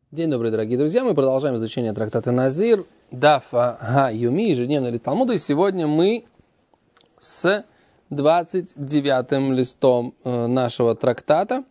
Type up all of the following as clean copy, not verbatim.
День добрый, дорогие друзья. Мы продолжаем изучение трактата Назир, Дафа Га-Юми, ежедневный лист Талмуда. И сегодня мы с 29-м листом нашего трактата.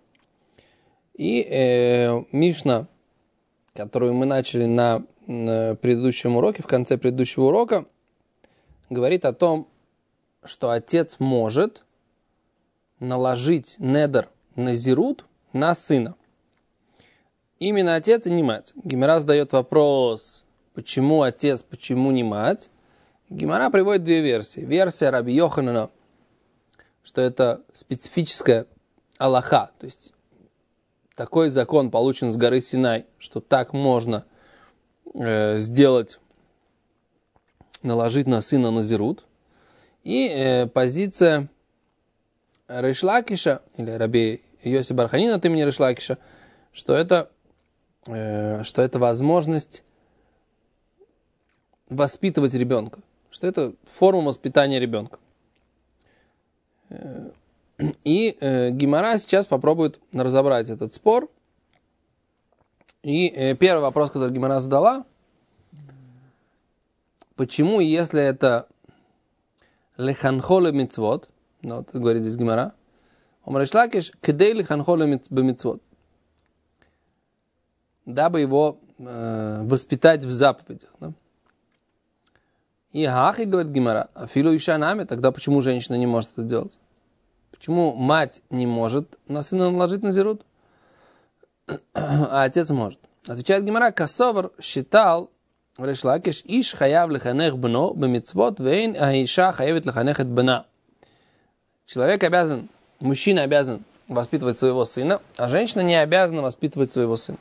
И Мишна, которую мы начали на предыдущем уроке, в конце предыдущего урока, говорит о том, что отец может наложить недер назирут на сына. Именно отец и не мать. Гемара задает вопрос, почему отец, почему не мать. Гемара приводит две версии. Версия Раби Йоханана, что это специфическая алаха, то есть такой закон получен с горы Синай, что так можно сделать, наложить на сына назирут. И позиция Рейш Лакиша, или Раби Йоси бар Ханина от имени Рейш Лакиша, что это возможность воспитывать ребенка, что это форма воспитания ребенка. И Гемара сейчас попробует разобрать этот спор. И первый вопрос, который Гемара задала, почему, если это леханхоле мицвот, вот говорит здесь Гемара, омреш лакиш кедей леханхоле бемицвот, дабы его воспитать в заповедях. Да? И Ахи, говорит Гемара, афилу иша нами, тогда почему женщина не может это делать? Почему мать не может на сына наложить назирут, а отец может? Отвечает Гемара, Касовар считал, Рейш Лакиш, иш хаяв леханех бно бемицвот, вейн аиша хаявит леханех эт бна. Человек обязан, мужчина обязан воспитывать своего сына, а женщина не обязана воспитывать своего сына.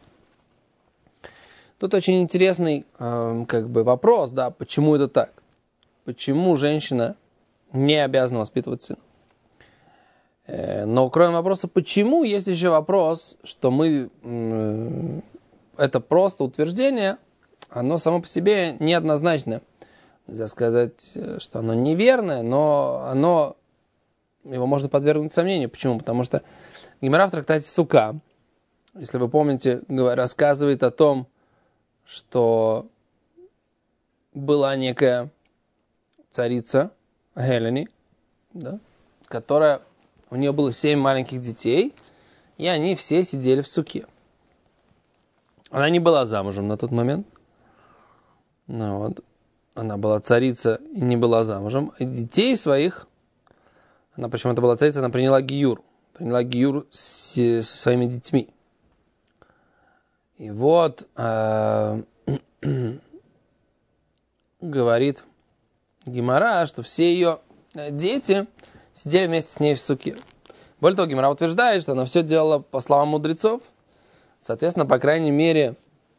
Тут очень интересный вопрос, да, почему это так? Почему женщина не обязана воспитывать сына? Но кроме вопроса «почему», есть еще вопрос, что это просто утверждение, оно само по себе неоднозначное. Нельзя сказать, что оно неверное, но его можно подвергнуть сомнению. Почему? Потому что Гемара в трактате Сука, если вы помните, рассказывает о том, что была некая царица Гелени, да, которая, у нее было 7 маленьких детей, и они все сидели в суке. Она не была замужем на тот момент. Она была царица и не была замужем. И детей своих, она почему-то была царица, она приняла гиюр со своими детьми. И вот говорит Гемара, что все ее дети сидели вместе с ней в суке. Более того, Гемара утверждает, что она все делала по словам мудрецов. Соответственно, по крайней мере,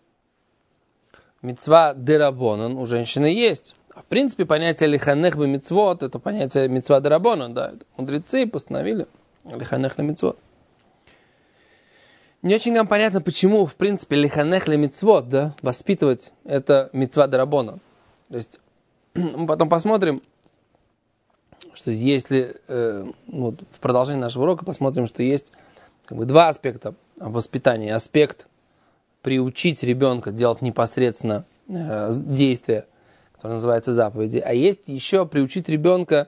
мицва дерабонан у женщины есть. А в принципе, понятие лиханех бы мицвот, это понятие мицва дерабонан, да, это мудрецы постановили лиханех на мицвот. Не очень нам понятно, почему, в принципе, лиханех ле мицвот, да, воспитывать это мицва дерабонан. То есть, мы потом посмотрим, что если в продолжении нашего урока посмотрим, что есть два аспекта воспитания. Аспект приучить ребенка делать непосредственно действия, которое называется заповеди. А есть еще приучить ребенка,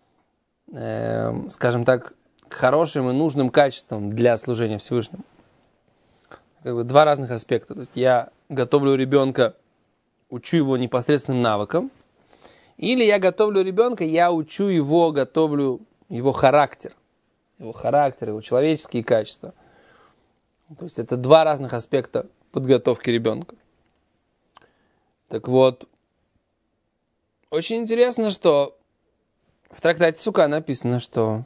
скажем так, к хорошим и нужным качествам для служения Всевышнему. Два разных аспекта. То есть я готовлю ребенка, учу его непосредственным навыкам, или я готовлю ребенка, я учу его, готовлю его характер, его человеческие качества. То есть это два разных аспекта подготовки ребенка. Так вот, очень интересно, что в трактате Сука написано, что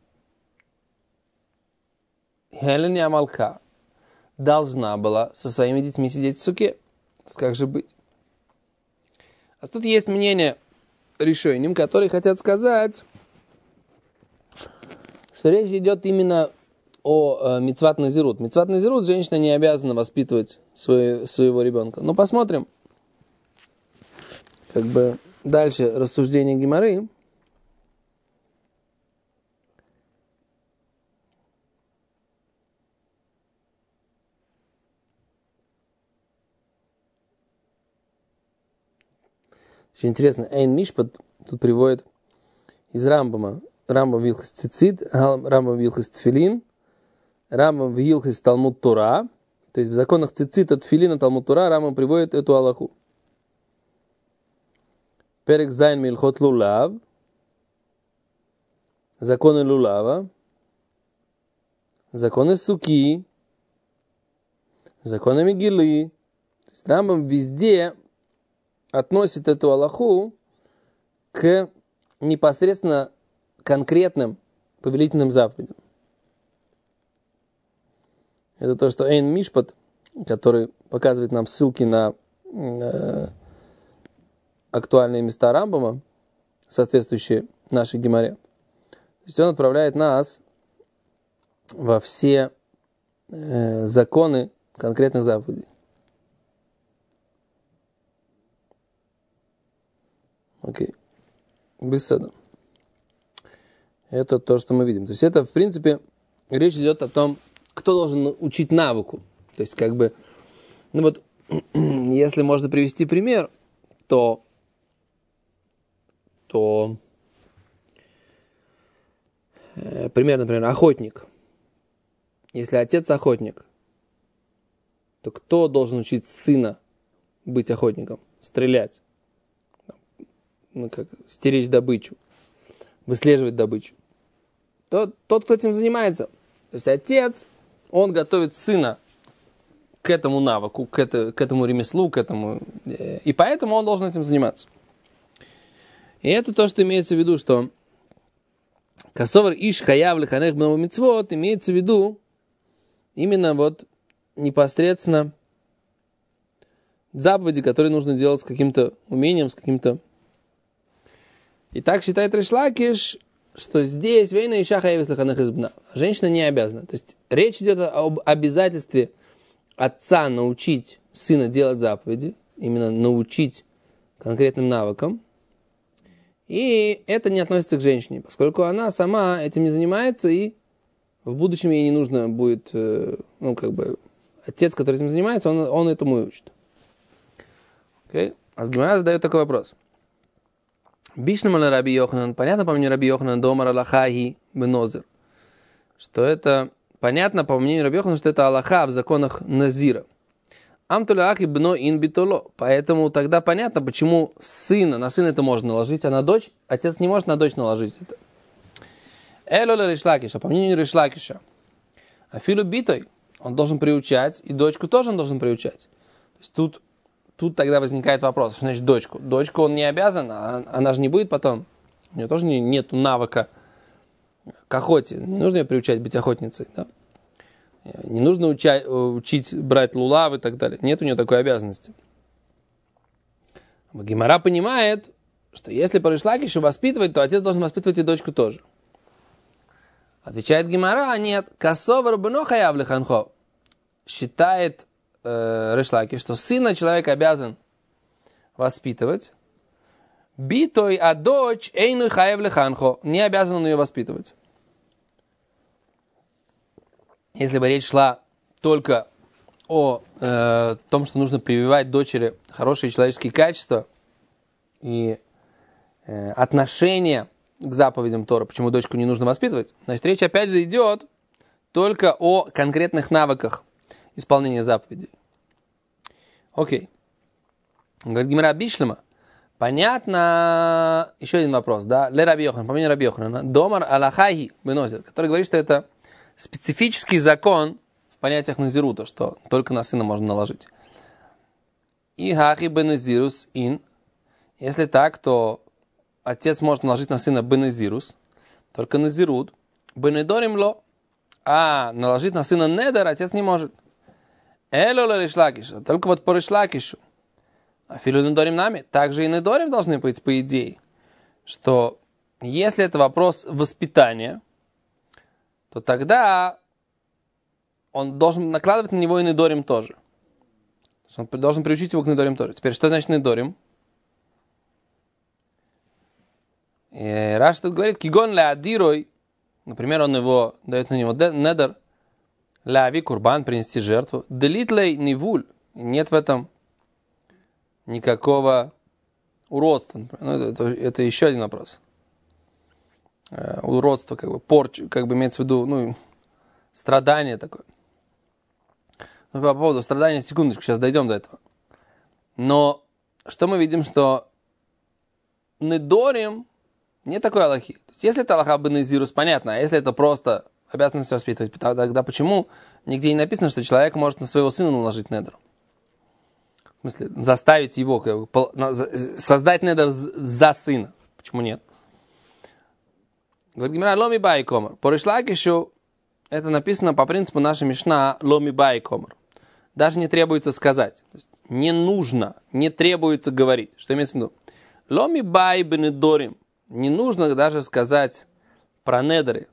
Гелени Амалка должна была со своими детьми сидеть в суке. Как же быть? А тут есть мнение решением, которые хотят сказать, что речь идет именно о мицват назирут. Мицват назирут женщина не обязана воспитывать своего ребенка. Но посмотрим дальше рассуждение Гемары. Очень интересно, Эйн Мишпат тут приводит из Рамбама. Рамбам Вилхас Цицит, Рамбам Вилхас Тфилин, Рамбам Вилхас Талмуд Тора. То есть в законах Цицита, Тфилина, Талмуд Тора Рамбам приводит эту алаху. Перек Зайн Мильхот Лулав. Законы Лулава. Законы Суки. Законы Мегилы. То есть Рамбам везде относит эту алаху к непосредственно конкретным повелительным заповедям. Это то, что Эйн Мишпат, который показывает нам ссылки на актуальные места Рамбама, соответствующие нашей гемаре. То есть он отправляет нас во все законы конкретных заповедей. Окей. Беседа. Это то, что мы видим. То есть это, в принципе, речь идет о том, кто должен учить навыку. То есть, как бы, ну вот, если можно привести пример, то пример, например, охотник. Если отец охотник, то кто должен учить сына быть охотником? Стрелять. Ну, как, стеречь добычу. Выслеживать добычу. Тот, кто этим занимается. То есть отец, он готовит сына к этому навыку, к этому ремеслу, к этому. И поэтому он должен этим заниматься. И это то, что имеется в виду, что касовар иш хаяв леханех бнеу мицвот, имеется в виду именно вот непосредственно заповеди, которые нужно делать с каким-то умением, с каким-то. И так считает Рейш Лакиш, что здесь вейна иша хаявис леханех избна. Женщина не обязана. То есть речь идет об обязательстве отца научить сына делать заповеди, именно научить конкретным навыкам. И это не относится к женщине, поскольку она сама этим не занимается, и в будущем ей не нужно будет, отец, который этим занимается, он этому и учит. Okay? А Гемара задает такой вопрос. Бишнамала Раби Йоханан, понятно по мнению Раби Йоханан, домар алахахи бенозер, что это понятно по мнению Раби Йоханана, что это алаха в законах Назира. Амтулахи бно ин битоло, поэтому тогда понятно, почему на сына это можно наложить, а на дочь отец не может на дочь наложить это. Элола Рейш Лакиша, по мнению Рейш Лакиша, афилу битой, он должен приучать, и дочку тоже он должен приучать. То есть тут тогда возникает вопрос, что значит дочку? Дочку он не обязан, она же не будет потом, у нее тоже нет навыка к охоте, не нужно ее приучать быть охотницей, да? Не нужно учить брать лулав и так далее. Нет у нее такой обязанности. Гемара понимает, что если по Рейш Лакишу воспитывать, то отец должен воспитывать и дочку тоже. Отвечает Гемара, нет. Касовар бно хаяв леханхо. Считает Рейш Лакиш, что сына человек обязан воспитывать. Битой, а дочь эйну хаяв леханхо. Не обязан он ее воспитывать. Если бы речь шла только о том, что нужно прививать дочери хорошие человеческие качества и отношения к заповедям Торы, почему дочку не нужно воспитывать, значит, речь опять же идет только о конкретных навыках исполнения заповедей. Окей. Говорит Гемара Бишлема. Понятно. Еще один вопрос, да? Ле Раби Йохан, по мнению Раби Йоханана, домар алахахи бенозер, который говорит, что это специфический закон в понятиях назирута, что только на сына можно наложить. И хахи беназирус ин. Если так, то отец может наложить на сына беназирус, только назирут. Бенедорим ло. А наложить на сына недер отец не может. Элола Рейш Лакиша. Только вот по Рейш Лакишу. А филу недорим нами. Также и недорим должны быть, по идее, что если это вопрос воспитания, то тогда он должен накладывать на него и недорим тоже. Он должен приучить его к недорим тоже. Теперь, что значит недорим? Раш тут говорит, кигон ля адирой, например, он его дает на него недер, ля ави курбан, принести жертву, делитлей нивуль, нет в этом никакого уродство, например. Ну, это еще один вопрос. Уродство, как бы, порча, как бы имеется в виду, ну, страдание такое. Ну, по поводу страдания, секундочку, сейчас дойдем до этого. Но что мы видим, что недорим не такой алахи. То есть, если это алаха бенезирус, понятно, а если это просто обязанность воспитывать, тогда почему нигде не написано, что человек может на своего сына наложить недр? В смысле, заставить его, как бы, создать недр за сына. Почему нет? Говорит Гемара, ломи бай комар. По Ришлакишу это написано по принципу нашей Мишна ломи бай комар. Даже не требуется сказать. То есть не нужно, не требуется говорить. Что имеется в виду? Ломи бай бенедорим. Не нужно даже сказать про недоры.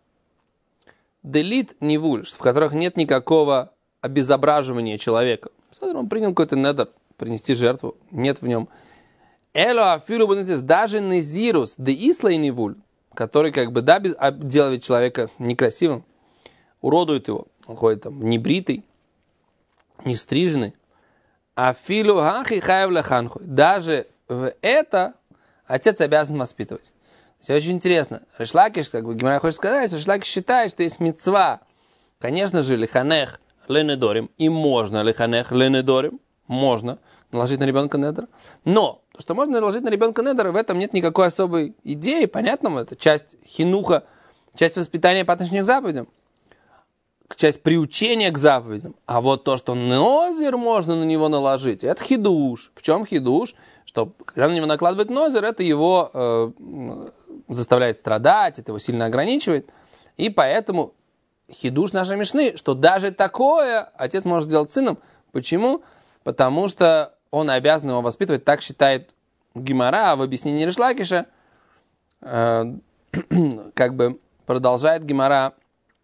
Делит нивуль, в которых нет никакого обезображивания человека. Он принял какой-то недор, принести жертву. Нет в нем. Эло афилу бенезирус. Даже незирус де ислай нивуль, который как бы делает человека некрасивым, уродует его. Он ходит там небритый, не стриженный. Афилу ханхи хаев леханхуй. Даже в это отец обязан воспитывать. Все очень интересно. Ришлакиш, как бы Гемара хочет сказать, Ришлакиш считает, что есть мицва. Конечно же, лиханех ленедорим. И можно лиханех ленедорим. Можно наложить на ребенка недр. Но то, что можно наложить на ребенка недр, в этом нет никакой особой идеи. Понятно, это часть хинуха, часть воспитания по отношению к заповедям. Часть приучения к заповедям. А вот то, что нозер можно на него наложить, это хидуш. В чем хидуш? Что когда на него накладывает нозер, это его заставляет страдать, это его сильно ограничивает. И поэтому хидуш нашей Мишны, что даже такое отец может сделать сыном. Почему? Потому что он обязан его воспитывать, так считает Гемара в объяснении Ришлакиша. Как бы продолжает Гемара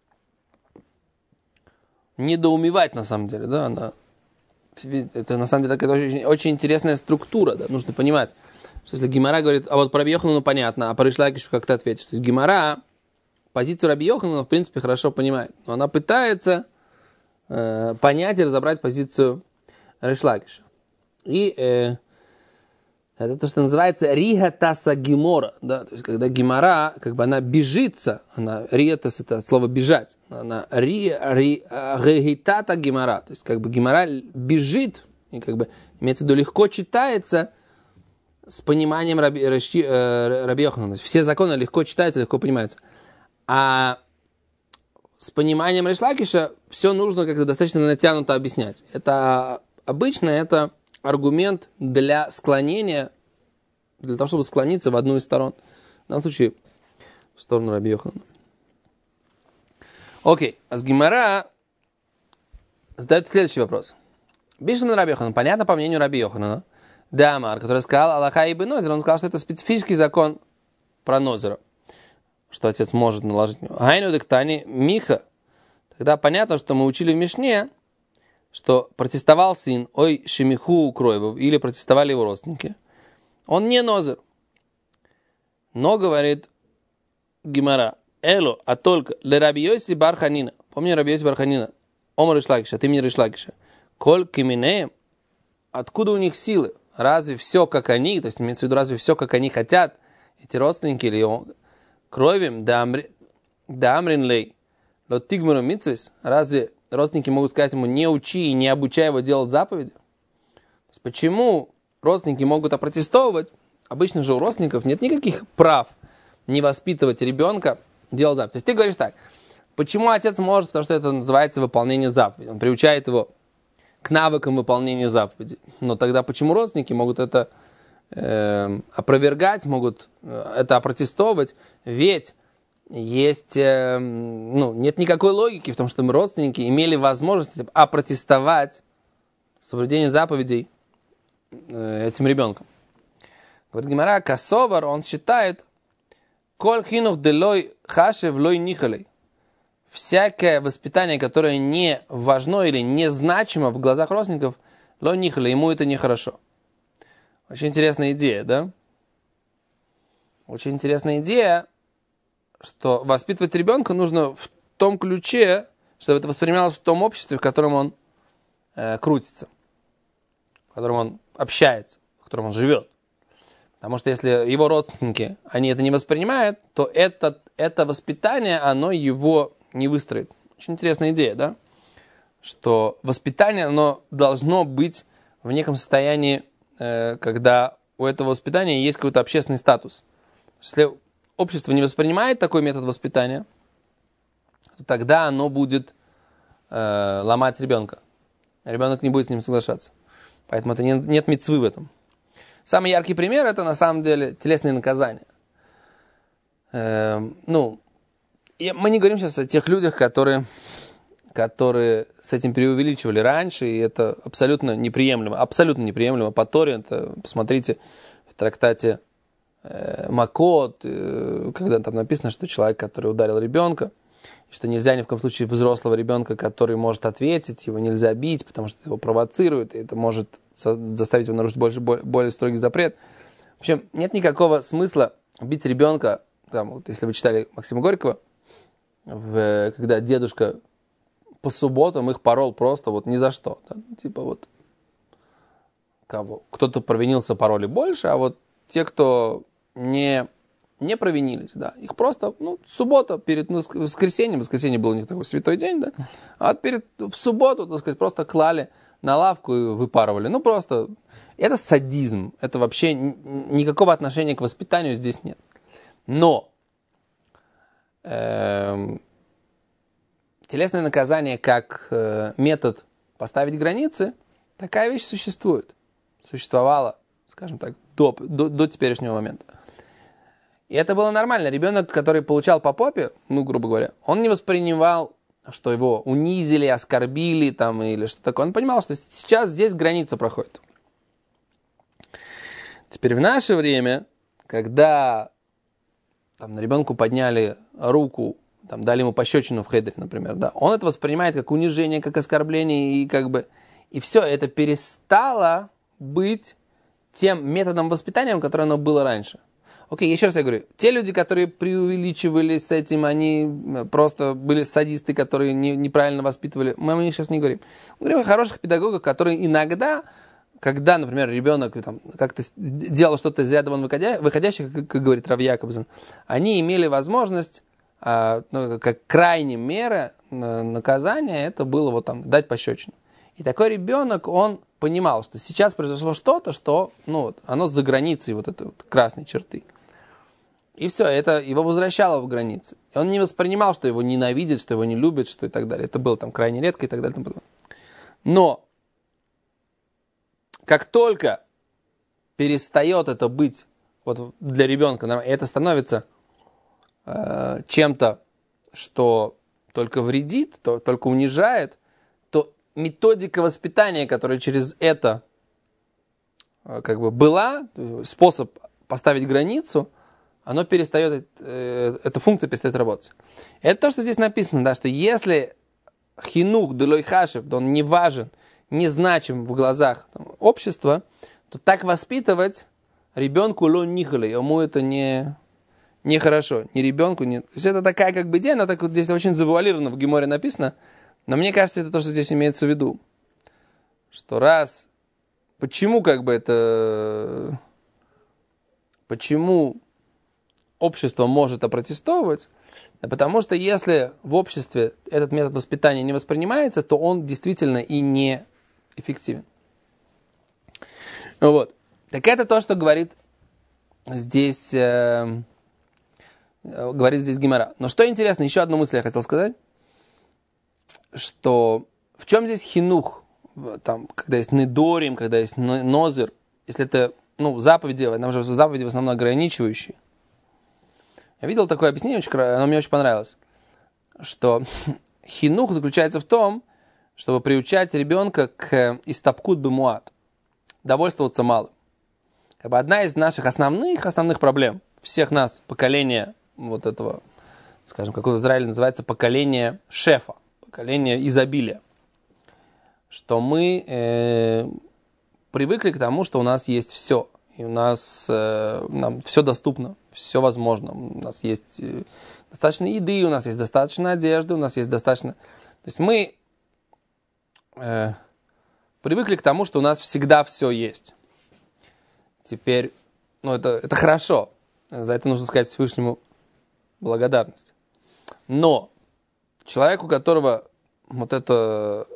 недоумевать на самом деле. Да? Это на самом деле такая очень, очень интересная структура. Да? Нужно понимать, что если Гемара говорит, а вот про Раби Йоханану понятно, а про Ришлакишу как ты ответишь. То есть Гемара позицию Раби Йоханана в принципе хорошо понимает, но она пытается понять и разобрать позицию Ришлакиша. И это то, что называется ригатаса гемора, да, то есть когда гемора, как бы она бежится, она риатас это слово бежать, она ригитата гемора, то есть как бы гемора бежит и как бы имеется в виду легко читается с пониманием Раби Йоханана. Все законы легко читаются, легко понимаются, а с пониманием Ришлакиша все нужно как-то достаточно натянуто объяснять. Это обычно это аргумент для склонения, для того, чтобы склониться в одну из сторон. В данном случае в сторону Раби Йоханана. Окей, а с Гемара задает следующий вопрос. Бишем Раби Йоханан, понятно по мнению Раби Йоханана, Дамар, который сказал Аллаха и Нозер, он сказал, что это специфический закон про Нозера, что отец может наложить. Гайну дектани Миха. Тогда понятно, что мы учили в Мишне, что протестовал сын, ой, шемиху кроевов, или протестовали его родственники. Он не нозер. Но, говорит Гемара, эло, а только ле Раби Йоси бар Ханина. Помни Раби Йоси бар Ханина. Омар Ришлакиша, ты мне Ришлакиша. Коль киминеем, откуда у них силы? Разве все, как они, то есть имеется в виду, разве все, как они хотят, эти родственники или кровем, да амрин лей, ло тигмуру митсвис, разве родственники могут сказать ему, не учи и не обучай его делать заповеди? То есть, почему родственники могут опротестовывать? Обычно же у родственников нет никаких прав не воспитывать ребенка делать заповеди. То есть ты говоришь так, почему отец может? Потому что это называется выполнение заповедей. Он приучает его к навыкам выполнения заповедей. Но тогда почему родственники могут это опровергать, могут это опротестовывать? Ведь есть, нет никакой логики в том, что родственники имели возможность опротестовать соблюдение заповедей этим ребенком. Говорит Гемара, Касовар, он считает, коль хинух делой хашев лой нихалей. Всякое воспитание, которое не важно или незначимо в глазах родственников, лой нихалей, ему это нехорошо. Очень интересная идея, да? Очень интересная идея, что воспитывать ребенка нужно в том ключе, чтобы это воспринималось в том обществе, в котором он крутится, в котором он общается, в котором он живет. Потому что если его родственники, они это не воспринимают, то это воспитание, оно его не выстроит. Очень интересная идея, да? Что воспитание, оно должно быть в неком состоянии, когда у этого воспитания есть какой-то общественный статус. Если общество не воспринимает такой метод воспитания, то тогда оно будет ломать ребенка. Ребенок не будет с ним соглашаться. Поэтому это нет мицвы в этом. Самый яркий пример это на самом деле телесные наказания. Мы не говорим сейчас о тех людях, которые с этим преувеличивали раньше, и это абсолютно неприемлемо. Абсолютно неприемлемо по Торе. Это, посмотрите, в трактате Макот, когда там написано, что человек, который ударил ребенка, что нельзя ни в коем случае взрослого ребенка, который может ответить, его нельзя бить, потому что это его провоцирует, и это может заставить его нарушить более строгий запрет. В общем, нет никакого смысла бить ребенка, там, вот, если вы читали Максима Горького, когда дедушка по субботам их порол просто вот ни за что. Да? Типа вот кто-то провинился, пороли больше, а вот те, кто не провинились, да, их просто, суббота перед воскресеньем, воскресенье был у них такой святой день, да, а в субботу, так сказать, просто клали на лавку и выпарывали. Просто это садизм, это вообще никакого отношения к воспитанию здесь нет. Но телесное наказание как метод поставить границы, такая вещь существовала, скажем так, до теперешнего момента. И это было нормально. Ребенок, который получал по попе, грубо говоря, он не воспринимал, что его унизили, оскорбили там, или что такое. Он понимал, что сейчас здесь граница проходит. Теперь в наше время, когда там, на ребенку подняли руку, там, дали ему пощечину в хедере, например, да, он это воспринимает как унижение, как оскорбление, и все это перестало быть тем методом воспитания, которое оно было раньше. Окей, еще раз я говорю, те люди, которые преувеличивали с этим, они просто были садисты, которые неправильно воспитывали, мы о них сейчас не говорим. Мы говорим о хороших педагогах, которые иногда, когда, например, ребенок там, как-то делал что-то из ряда вон выходящее, как говорит Рав Якобсон, они имели возможность, как крайней меры наказания, это было вот там дать пощечину. И такой ребенок, он понимал, что сейчас произошло что-то, что оно за границей вот этой вот красной черты. И все, это его возвращало в границы. И он не воспринимал, что его ненавидят, что его не любят, что и так далее. Это было там крайне редко и так далее. Но как только перестает это быть вот для ребенка, это становится чем-то, что только вредит, только унижает, то методика воспитания, которая через это была, способ поставить границу, оно перестает, эта функция перестает работать. Это то, что здесь написано, да, что если хинух делой хашев, то он не важен, не значим в глазах общества, то так воспитывать ребенку лон нихали, ему это не хорошо, ни ребенку, ни... То есть это такая идея, она так вот здесь очень завуалирована, в Геморе написано, но мне кажется, это то, что здесь имеется в виду. Что почему почему общество может опротестовывать? Да потому что если в обществе этот метод воспитания не воспринимается, то он действительно и не эффективен. Вот. Так это то, что говорит здесь Гемара. Но что интересно, еще одну мысль я хотел сказать, что в чем здесь хинух, там, когда есть недорим, когда есть нозер, если это заповеди, нам же заповеди в основном ограничивающие. Я видел такое объяснение, оно мне очень понравилось, что хинух заключается в том, чтобы приучать ребенка к истапкут бемуат, довольствоваться малым. Одна из наших основных проблем всех нас, поколения вот этого, скажем, как в Израиле называется, поколение шефа, поколение изобилия, что мы привыкли к тому, что у нас есть все. И у нас нам все доступно, все возможно. У нас есть достаточно еды, у нас есть достаточно одежды, у нас есть достаточно... То есть мы привыкли к тому, что у нас всегда все есть. Теперь ну, это хорошо. За это нужно сказать Всевышнему благодарность. Но человек, у которого вот это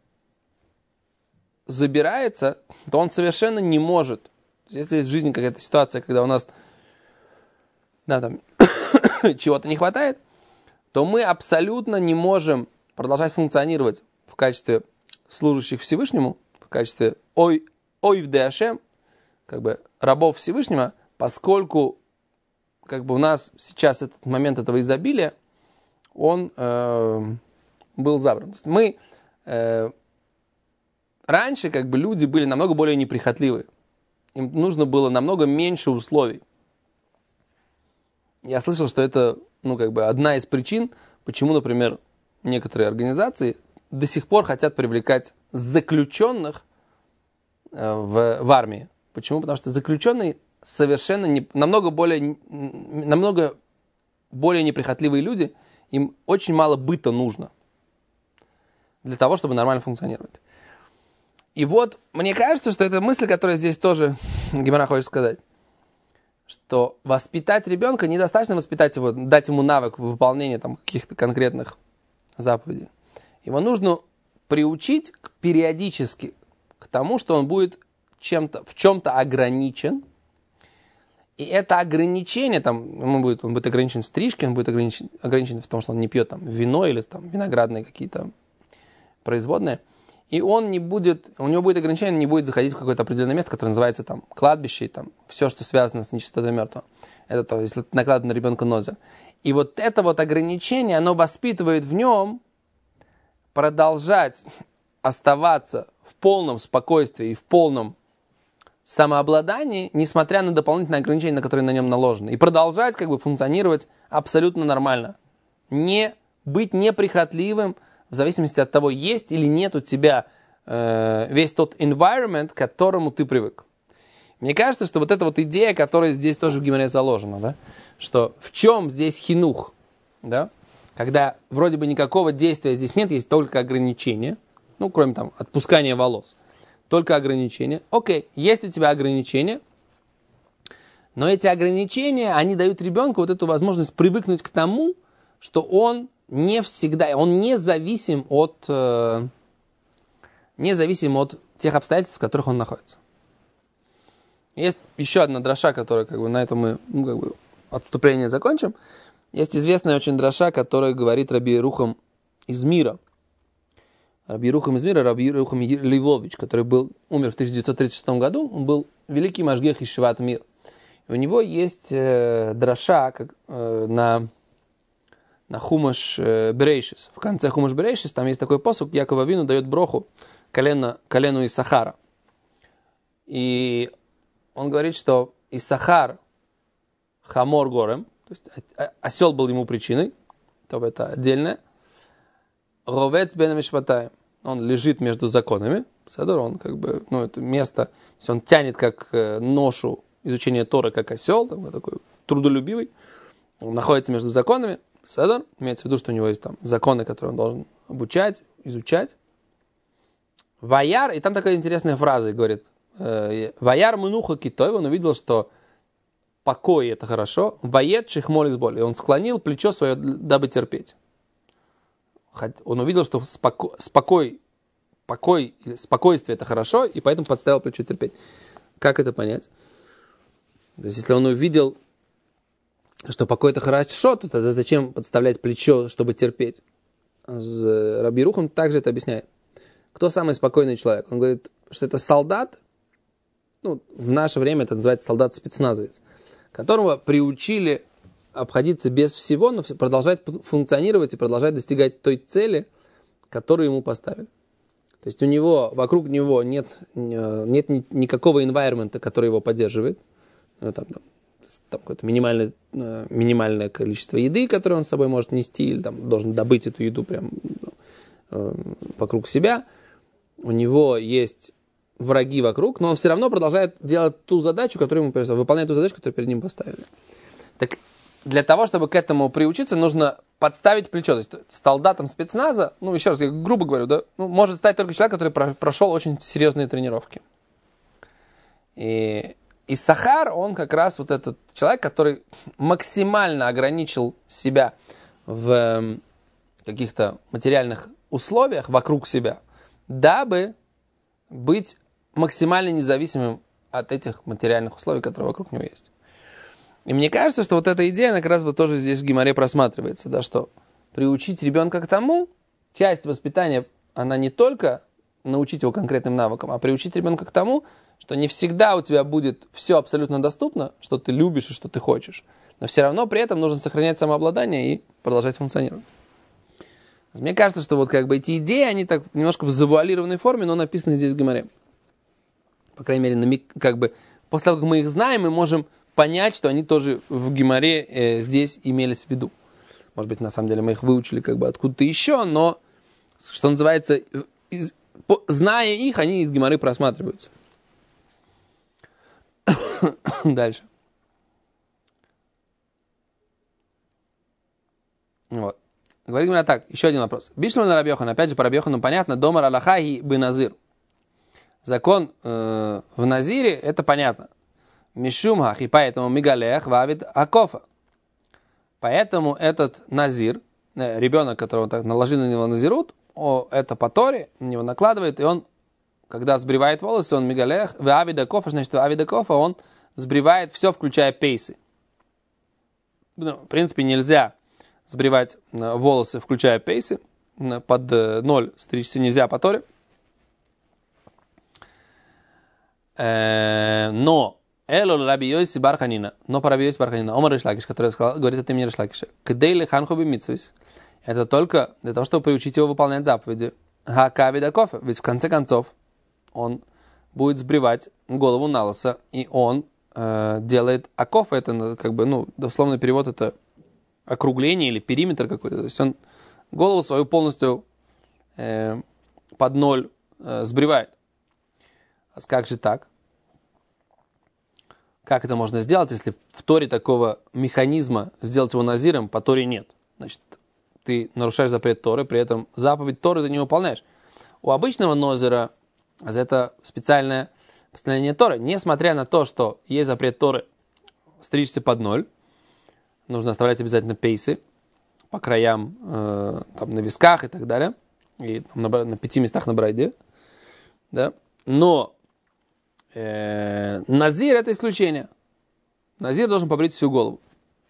забирается, то он совершенно не может. Если есть в жизни какая-то ситуация, когда у нас там, чего-то не хватает, то мы абсолютно не можем продолжать функционировать в качестве служащих Всевышнему, в качестве ойвдеашем, как бы рабов Всевышнего, поскольку как бы у нас сейчас этот момент этого изобилия, он был забран. То есть мы раньше как бы люди были намного более неприхотливы. Им нужно было намного меньше условий. Я слышал, что это как бы одна из причин, почему, например, некоторые организации до сих пор хотят привлекать заключенных в армии. Почему? Потому что заключенные совершенно намного более неприхотливые люди, им очень мало быта нужно для того, чтобы нормально функционировать. И вот мне кажется, что это мысль, которая здесь тоже Гемара хочет сказать, что воспитать ребенка, недостаточно воспитать его, дать ему навык выполнения там, каких-то конкретных заповедей. Его нужно приучить периодически к тому, что он будет в чем-то ограничен. И это ограничение, он будет ограничен в стрижке, он будет ограничен в том, что он не пьет там, вино или там, виноградные какие-то производные. И у него будет ограничение, он не будет заходить в какое-то определенное место, которое называется там, кладбище, и там, все, что связано с нечистотой мертвого. Это то, если накладывать на ребенка нозер. И вот это вот ограничение, оно воспитывает в нем продолжать оставаться в полном спокойствии и в полном самообладании, несмотря на дополнительные ограничения, на которые на нем наложены. И продолжать как бы функционировать абсолютно нормально. Не быть неприхотливым, в зависимости от того, есть или нет у тебя весь тот environment, к которому ты привык. Мне кажется, что вот эта вот идея, которая здесь тоже в Гемаре заложена, да, что в чем здесь хинух, да, когда вроде бы никакого действия здесь нет, есть только ограничения, кроме там отпускания волос, только ограничения. Окей, есть у тебя ограничения, но эти ограничения, они дают ребенку вот эту возможность привыкнуть к тому, что он не всегда, он не зависим от тех обстоятельств, в которых он находится. Есть еще одна дроша, которая, как бы, на этом мы отступление закончим. Есть известная очень дроша, которая говорит Раби Ерухам из Мира. Раби Ерухам из Мира, Раби Ерухам Левович, который умер в 1936 году, он был великий машгех Ешиват Мир. И у него есть дроша на Хумаш Берейшис. В конце Хумаш Берейшис там есть такой посук, Яков Авину дает броху колену Исахара. И он говорит, что Исахар хамор горем, то есть осел был ему причиной, то это отдельное. Ровец бен мишпатаем, он лежит между законами, он как бы, это место, то есть он тянет как ношу изучения Торы, как осел, такой трудолюбивый, он находится между законами, имеется в виду, что у него есть там законы, которые он должен обучать, изучать. Ваяр, и там такая интересная фраза, говорит, Ваяр мнуха китой, он увидел, что покой это хорошо, ваед шихмолис боль, и он склонил плечо свое, дабы терпеть. Он увидел, что спокойствие это хорошо, и поэтому подставил плечо терпеть. Как это понять? То есть, если он увидел, что покой это хорошо, то тогда зачем подставлять плечо, чтобы терпеть? Раби Ерухам также это объясняет. Кто самый спокойный человек? Он говорит, что это солдат, в наше время это называется солдат-спецназовец, которого приучили обходиться без всего, но продолжать функционировать и продолжать достигать той цели, которую ему поставили. То есть вокруг него нет никакого environment, который его поддерживает. Там какое-то минимальное количество еды, которое он с собой может нести, или должен добыть эту еду прям вокруг себя. У него есть враги вокруг, но он все равно продолжает делать ту задачу, которую ему выполняет ту задачу, которую перед ним поставили. Так для того, чтобы к этому приучиться, нужно подставить плечо. То есть солдатом спецназа, еще раз, я грубо говорю, да, может стать только человек, который прошел очень серьезные тренировки. И Иссахар, он как раз вот этот человек, который максимально ограничил себя в каких-то материальных условиях вокруг себя, дабы быть максимально независимым от этих материальных условий, которые вокруг него есть. И мне кажется, что вот эта идея, она как раз вот тоже здесь в Гемаре просматривается, да, что приучить ребенка к тому, часть воспитания, она не только научить его конкретным навыкам, а приучить ребенка к тому, что не всегда у тебя будет все абсолютно доступно, что ты любишь и что ты хочешь, но все равно при этом нужно сохранять самообладание и продолжать функционировать. Мне кажется, что вот как бы эти идеи, они так немножко в завуалированной форме, но написаны здесь в Гемаре. По крайней мере, как бы после того, как мы их знаем, мы можем понять, что они тоже в Гемаре здесь имелись в виду. Может быть, на самом деле мы их выучили как бы откуда-то еще, но, что называется, зная их, они из Гемары просматриваются. Дальше. Вот. Говорит Гемара так, еще один вопрос. Бишлам на Раби Йохан, опять же по Раби Йохану понятно, домар алахахи бы назир. Закон в назире, это понятно. Мишум хах, и поэтому мигалех вавид акофа. Поэтому этот назир, ребенок, которого так наложили на него назирут, это по Торе, на него накладывает, и он, когда сбривает волосы, он мигалех, вавид акофа, значит, вавид акофа, он сбривает все, включая пейсы. Ну, в принципе, нельзя сбривать волосы, включая пейсы. Под 0 стричься нельзя по Торе. Но Элол Раби Йоси бар Ханина, но по Раби Йоси бар Ханина, Омар Ришлакиш, который говорит от имени Ришлакиша, Кдейли ханхуби митсвис, это только для того, чтобы приучить его выполнять заповеди. Хакавида кофе, ведь в конце концов он будет сбривать голову на лысо, и он делает акофа, это как бы, ну, дословный перевод, это округление или периметр какой-то, то есть он голову свою полностью под 0 сбривает. А как же так? Как это можно сделать, если в Торе такого механизма сделать его назиром, по Торе нет? Значит, ты нарушаешь запрет Торы, при этом заповедь Торы ты не выполняешь. У обычного нозера, это специальное постановление Торы, несмотря на то, что есть запрет Торы стричься под 0, нужно оставлять обязательно пейсы по краям, там, на висках и так далее, и там, на 5 местах на бороде, да? Но назир это исключение. Назир должен побрить всю голову.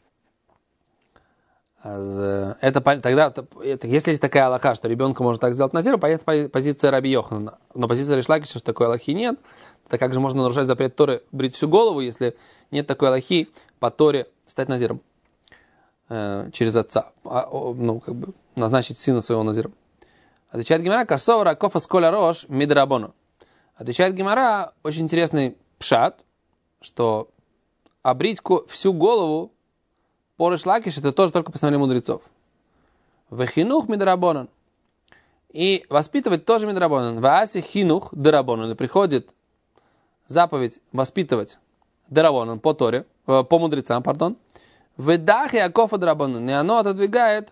Это тогда, если есть такая алаха, что ребенка может так сделать назиром, понятна позиция Раби Йоханана. Но позиция Ришлакиша, что такой алахи нет, то как же можно нарушать запрет Торы брить всю голову, если нет такой алахи по Торе стать назиром через отца, ну, как бы назначить сына своего назиром. Отвечает Гемара, касовра кофа сколя рош мидрабону. Отвечает Гемара, очень интересный пшат, что обрить всю голову по Ришлакиш это тоже только постановление мудрецов. Вехинух мидрабонан. И воспитывать тоже мидрабонан. Вааси хинух дерабонан. Приходит заповедь воспитывать дерабонан по Торе, по мудрецам, пардон. Ведах и акофа дерабонан. И оно отодвигает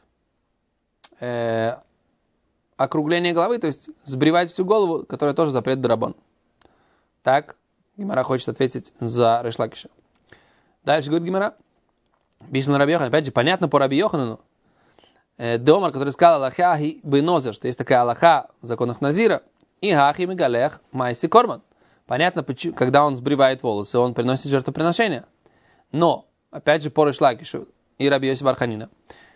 округление головы, то есть сбривать всю голову, которая тоже запрет дерабон. Так Гемара хочет ответить за Ришлакиша. Дальше говорит Гемара. Бишман Раби Йохан. Опять же, понятно по Раби Йоханану. Домар, который сказал Аллахи бенозер, что есть такая Аллаха в законах Назира. И Хахи Мигалех Майси Корман. Понятно, когда он сбривает волосы, он приносит жертвоприношение. Но, опять же, по Ришлакишу и Раби Йоси бар Ханина.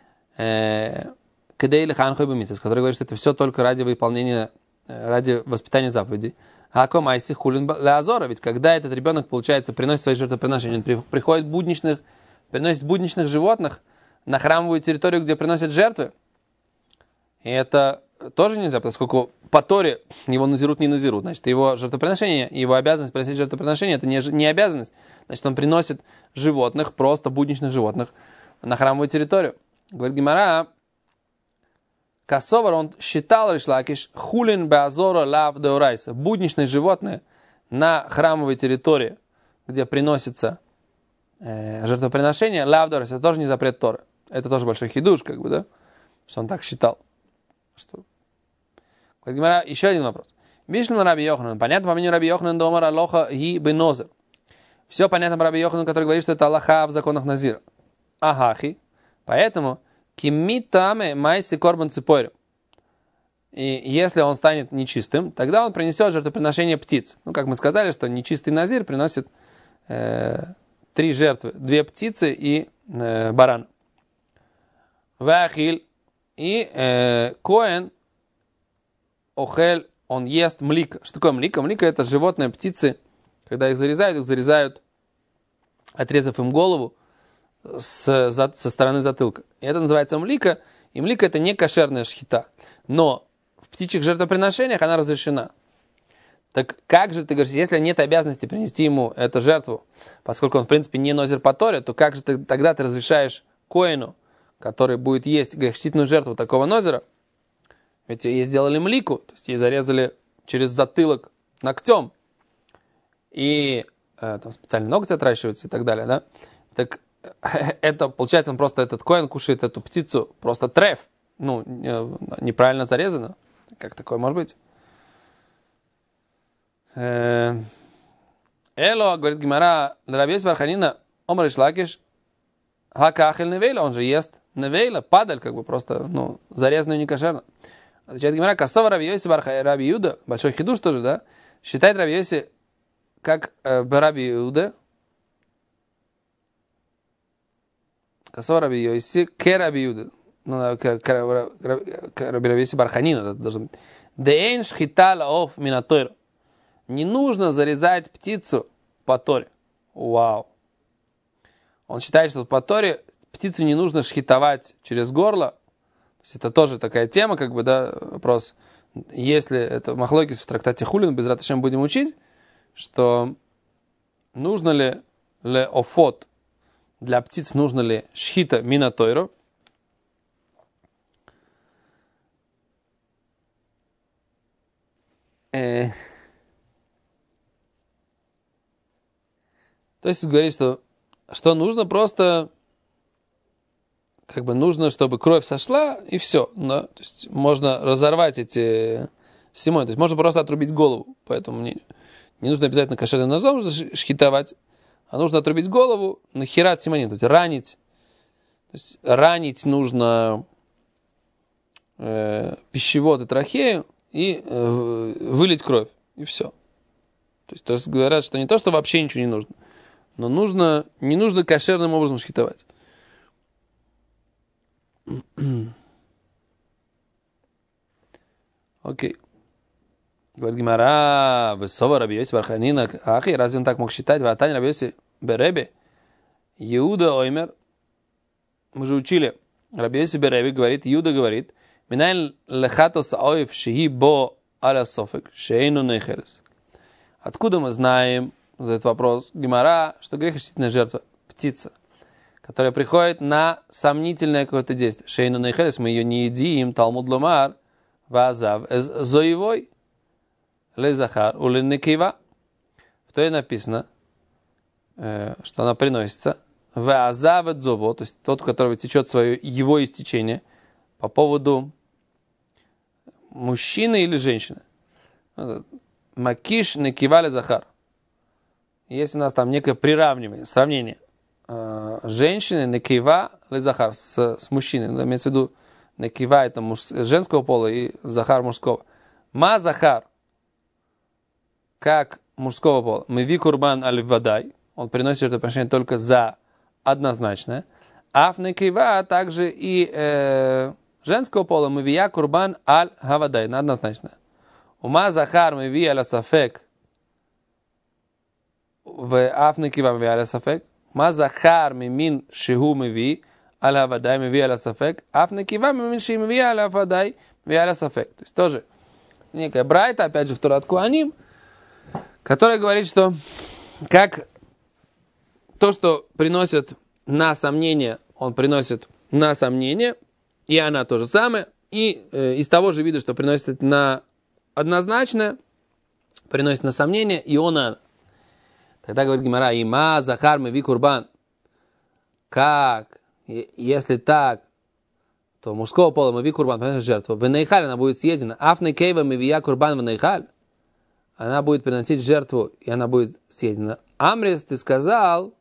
Кедейли ханхой бемитсвос, который говорит, что это все только ради выполнения, ради воспитания заповедей. Хако майси хулин леазора, ведь когда этот ребенок, получается, приносит свои жертвоприношения, он приходит приносит будничных животных на храмовую территорию, где приносят жертвы, и это тоже нельзя, поскольку по Торе его назирут, не назирут, значит, его жертвоприношение, его обязанность приносить жертвоприношение, это не обязанность, значит, он приносит животных, просто будничных животных на храмовую территорию. Говорит Гемара, Касовар, он считал Ришлакиш хулин беазора лав деорайса, будничные животные на храмовой территории, где приносится жертвоприношение, лав деорайса, это тоже не запрет Торы. Это тоже большой хидуш, как бы, да? Что он так считал. Что? Еще один вопрос. Вишну Раби Йоханан. Понятно, по мнению Раби Йоханан, домар алоха ги бенозер. Все понятно про Раби Йоханану, который говорит, что это Аллаха в законах Назира. Агахи. Поэтому кимитаме майси корбан ципойрю. И если он станет нечистым, тогда он принесет жертвоприношение птиц. Ну, как мы сказали, что нечистый назир приносит 3 жертвы. 2 птицы и баран. Вахиль. И коэн охель, он ест млика. Что такое млика? Млика — это животные, птицы. Когда их зарезают, отрезав им голову со стороны затылка. И это называется млика. И млика — это не кошерная шхита. Но в птичьих жертвоприношениях она разрешена. Так как же ты говоришь, если нет обязанности принести ему эту жертву, поскольку он, в принципе, не нозер по Торе, то как же тогда ты разрешаешь коэну, который будет есть грехчистительную жертву такого нозера? Ведь ей сделали млику, то есть ей зарезали через затылок ногтем, и там специальный ноготь отращивается и так далее, да? Так это, получается, он просто, этот коэн кушает эту птицу, просто треф, ну, неправильно зарезано. Как такое может быть? Эло, говорит Гемара, Раби Йоси бар Ханина, омар риш Лакиш, хакахель невейла, он же ест невейла, падаль, как бы просто, ну, зарезанную некошерно. Отвечает Гемара, косова Раби Йоси бар Раби Юда, большой хидуш тоже, да, считает Раби Йоси как Раби Юда, косова Раби Йоси ке Раби Юда, ну, Раби Йоси бар Ханина, это должен быть. Деэн шхита лаоф мина Тойра. Не нужно зарезать птицу по Торе. Вау. Он считает, что по Торе птицу не нужно шхитовать через горло. То есть это тоже такая тема, как бы, да, вопрос. Если это махлокис в трактате Хулин, без раташем будем учить, что нужно ли офот для птиц, нужно ли шхита мина Тойру. То есть говорит, что нужно просто, как бы нужно, чтобы кровь сошла, и все. Да? То есть можно разорвать эти симоны. То есть можно просто отрубить голову, по этому мнению. Не нужно обязательно кошерным ножом шхитовать, а нужно отрубить голову, нахерат симонин, то есть ранить. То есть ранить нужно пищевод и трахею и вылить кровь, и все. То есть говорят, что не то, что вообще ничего не нужно, но не нужно кошерным образом шхитовать. Окей. Говорит Гемара, весова Раби Йоси бар Ханина, ахи, разве он так мог считать? Ватань Раби Йоси береби, Иуда оймер. Мы же учили. Раби Йоси береби говорит, Иуда говорит, минайн лехатос оев шеги бо аля софек, шейну нейхерес. Откуда мы знаем, задает вопрос Гемара, что грехочистительная жертва, птица, которая приходит на сомнительное какое-то действие. Шейну нейхерес, мы ее не едим, Талмуд ломар, вазав, зоевой, лезахар, улинекива. В то и написано, что она приносится, вазав зово, то есть тот, у которого течет его истечение, по поводу мужчины или женщины. Макиш некива лезахар. Есть у нас там некое приравнивание, сравнение женщины некива лезахар с мужчиной. Имеется в виду некива это женского пола и захар мужского. Ма захар как мужского пола. Меви курбан аль-вадай. Он приносит жертвоприношение только за однозначное. Аф некива также и женского пола. Мевия курбан аль-хавадай. На однозначное. Ума захар меви аля-сафек. В аф некива меви аля-сафек. Ма захар мимин шиху меви аля-хавадай меви аля-сафек. Аф некива мимин шиху меви аля-хавадай меви аля-сафек. То есть тоже некая брайта, опять же в Торат Куаним, которая говорит, что как то, что приносит на сомнение, он приносит на сомнение, и она то же самое, и из того же вида, что приносит на однозначное, приносит на сомнение, и он она. Тогда говорит Гемара, има захар меви курбан. Как? Если так, то мужского пола меви курбан, приносит жертву. В нейхаль она будет съедена. Афны кейва мевия курбан в нейхаль. Она будет приносить жертву, и она будет съедена. Амрис, ты сказал,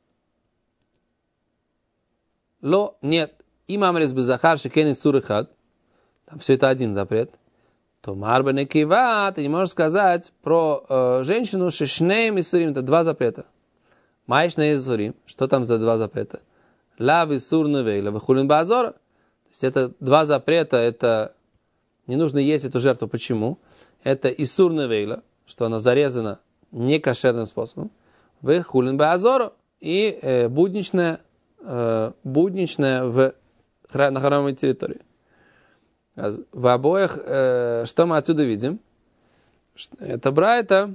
ло, нет, им Амрис безахар шекени сурыхат, там все это один запрет, то марба некива, ты не можешь сказать про женщину шишнеем и сурим, это два запрета. Майшна и сурим, что там за два запрета? Ла висур невейла, вихулин базора. То есть это два запрета, это не нужно есть эту жертву. Почему? Это исур невейла, что она зарезана некошерным способом. Вихулин базора и будничная на храмовой территории. В обоих, что мы отсюда видим? Это Брайта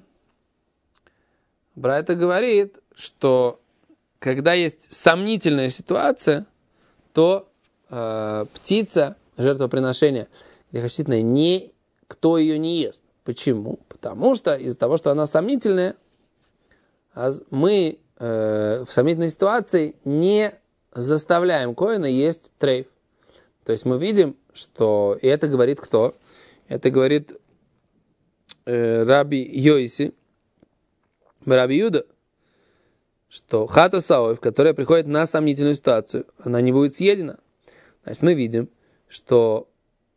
говорит, что когда есть сомнительная ситуация, то птица, жертвоприношение грехочистительное, никто ее не ест. Почему? Потому что из-за того, что она сомнительная, мы в сомнительной ситуации не заставляем коэна есть трейф. То есть мы видим, что... И это говорит кто? Это говорит Раби Йоиси, Раби Юда, что хата саоев, которая приходит на сомнительную ситуацию, она не будет съедена. Значит, мы видим, что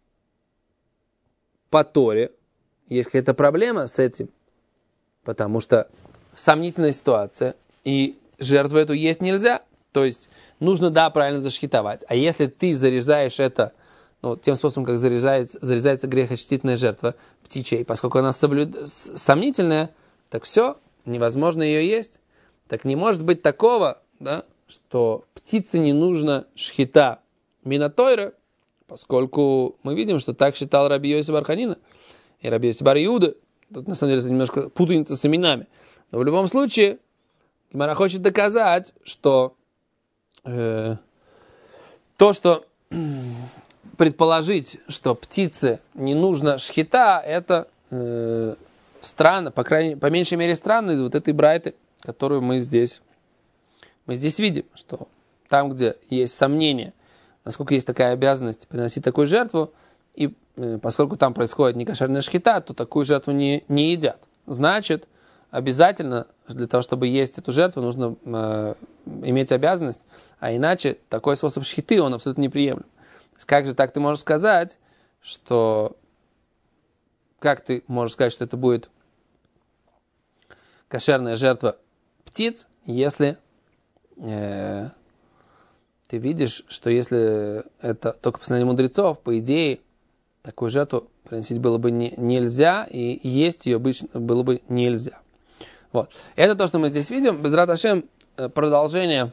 по Торе есть какая-то проблема с этим, потому что сомнительная ситуация, и жертву эту есть нельзя. То есть нужно, да, правильно зашхитовать. А если ты заряжаешь это тем способом, как зарезается грехочистительная жертва птичья, поскольку она сомнительная, так все, невозможно ее есть. Так не может быть такого, да, что птице не нужно шхита минатойра, поскольку мы видим, что так считал Раби Йоси бар Ханина и Раби Йоси бар Иуда. Тут на самом деле немножко путаница с именами. Но в любом случае, Гемара хочет доказать, что то, что предположить, что птице не нужно шхита, это странно, по меньшей мере странно из вот этой брайты, которую мы здесь видим, что там, где есть сомнение, насколько есть такая обязанность приносить такую жертву, и поскольку там происходит некошерная шхита, то такую жертву не едят. Значит, обязательно для того, чтобы есть эту жертву, нужно иметь обязанность, а иначе такой способ шхиты, он абсолютно неприемлем. Как же так ты можешь сказать, что... Как ты можешь сказать, что это будет кошерная жертва птиц, если ты видишь, что если это только постановление мудрецов, по идее, такую жертву приносить было бы нельзя, и есть ее было бы нельзя. Вот. Это то, что мы здесь видим. Безрат Ашем, продолжение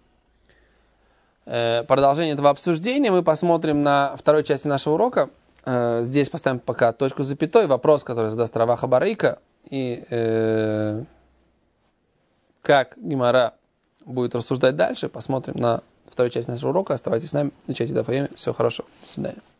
этого обсуждения мы посмотрим на второй части нашего урока. Здесь поставим пока точку с запятой. Вопрос, который задаст Рава Хабарейка, и как Гемара будет рассуждать дальше, посмотрим на второй части нашего урока. Оставайтесь с нами, изучайте Даф Йоми. Всего хорошего. До свидания.